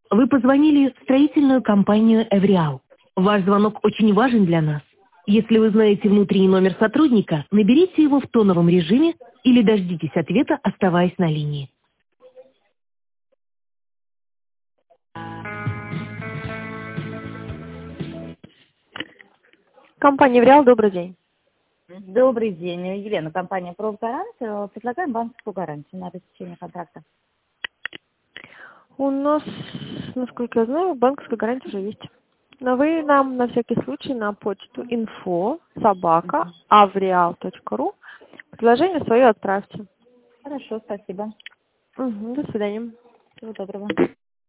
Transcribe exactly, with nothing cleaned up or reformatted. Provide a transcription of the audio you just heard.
Вы позвонили в строительную компанию «Эвриал». Ваш звонок очень важен для нас. Если вы знаете внутренний номер сотрудника, наберите его в тоновом режиме или дождитесь ответа, оставаясь на линии. Компания «Эвриал», добрый день. Добрый день, Елена, компания «Профгарант». Э, Предлагаем банковскую гарантию на обеспечение контракта. У нас, насколько я знаю, банковская гарантия уже есть. Но вы нам на всякий случай на почту инфо собака авриал точка ру предложение свое отправьте. Хорошо, спасибо. Угу, до свидания. Всего доброго.